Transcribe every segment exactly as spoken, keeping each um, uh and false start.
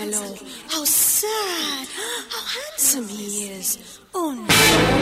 fellow. How sad. How handsome he is. Oh no.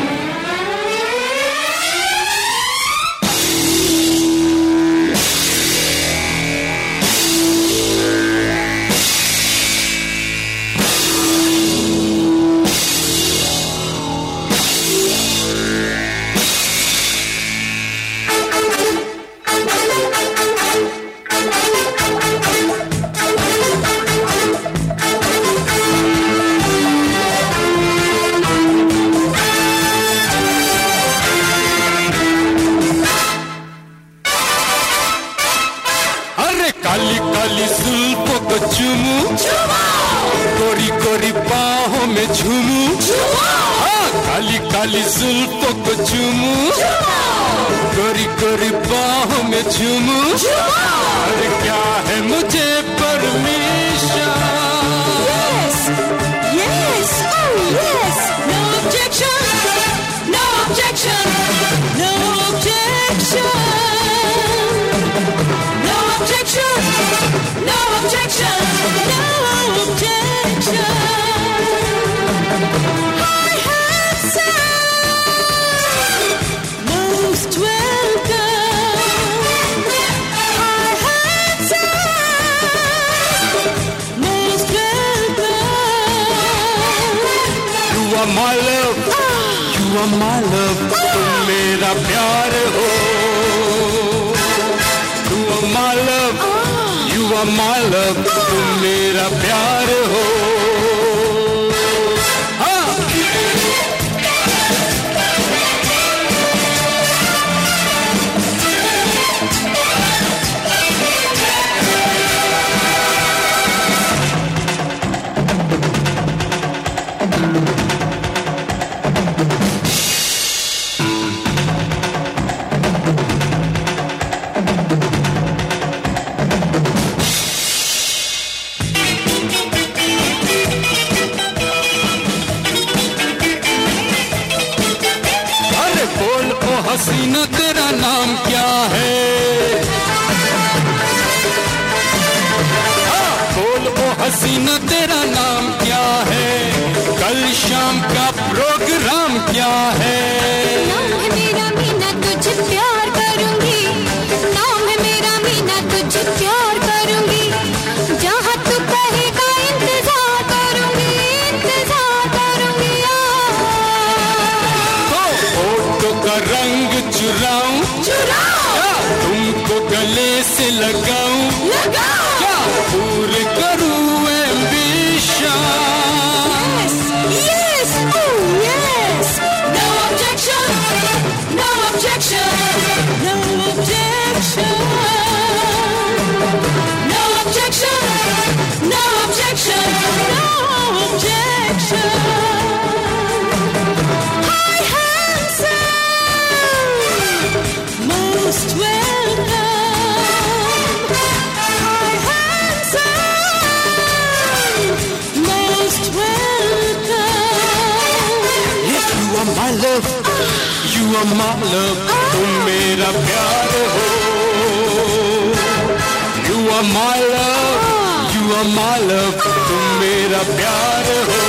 Kali Kali जुल्फों को चूमू, गोरी गोरी बाहों में झूमू, हाँ काली काली जुल्फों को चूमू, गोरी गोरी बाहों में झूमू, अरे क्या है मुझे permission? Yes, yes, oh yes. No objection, no objection, no objection. No objection, no objection, no objection. Hi, handsome, most welcome. Hi, handsome, most welcome. You are my love, you are my love, तुम मेरा प्यार हो. You are my love, you are my love, तुम मेरा प्यार हो. हाँ. हसीना तेरा नाम क्या है? हाँ, बोल ओ हसीना तेरा नाम क्या है? कल शाम का प्रोग्राम क्या है? नाम है मेरा मीना, तुझे प्यार करूंगी. नाम है मेरा मीना, तुझे प्यार करूंगी. जहाँ तू कहेगा इंतजार करूंगी, इंतजार करूंगी. फोटो का रंग चुराऊं, चुराऊं, तुमको गले से लगाऊं, लगाऊं, क्या पूरे करूं ambition? Yes, yes, oh yes. No objection, no objection, no objection, no objection, no objection, no objection. Hi, handsome, most welcome. Hi, handsome, most welcome. Yes, you are my love, you are my love, तुम मेरा प्यार हो. You are my love, you are my love, तुम मेरा प्यार हो.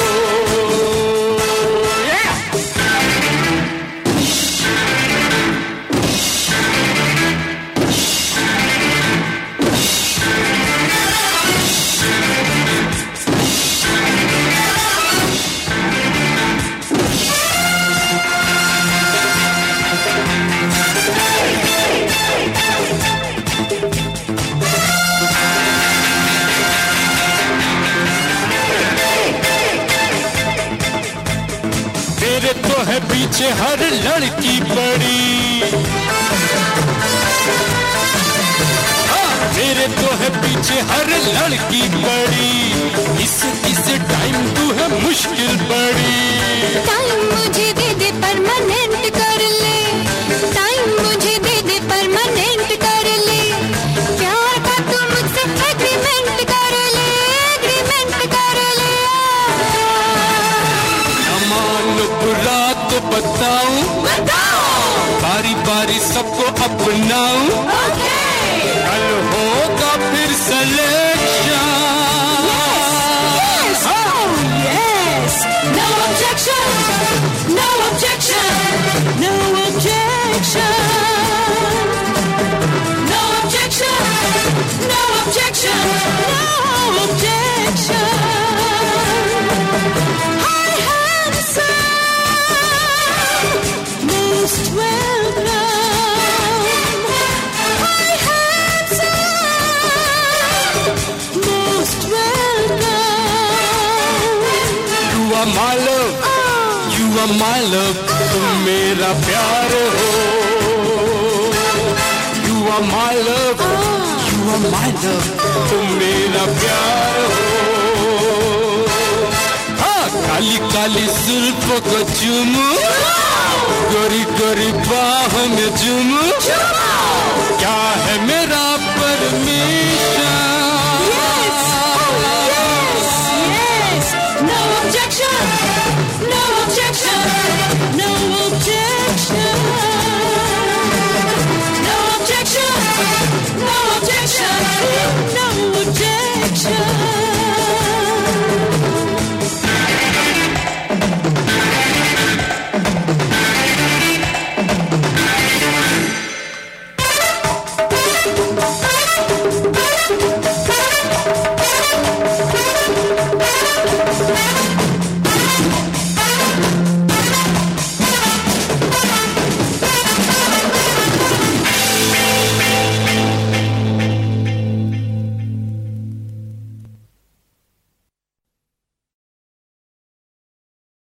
तेरे तो है पीछे हर लड़की पड़ी, हाँ तेरे तो है पीछे हर लड़की पड़ी. इस इस टाइम तू है मुश्किल पड़ी. टाइम मुझे दे दे परमानेंट कर ले. टाइम मुझे दे दे परमानेंट कर ले. प्यार का तू मुझसे एग्रीमेंट कर ले, एग्रीमेंट कर ले. मान बुरा तो बताऊं, बताओ, बारी बारी सबको अपनाऊं. okay. कल होगा फिर selection. Yes, yes. My love, you are my love, तुम मेरा प्यार हो. You are my love, you are my love, तुम मेरा प्यार हो. हाँ, काली काली जुल्फों को चूमूं, गोरी गोरी बाहों में चूमूं.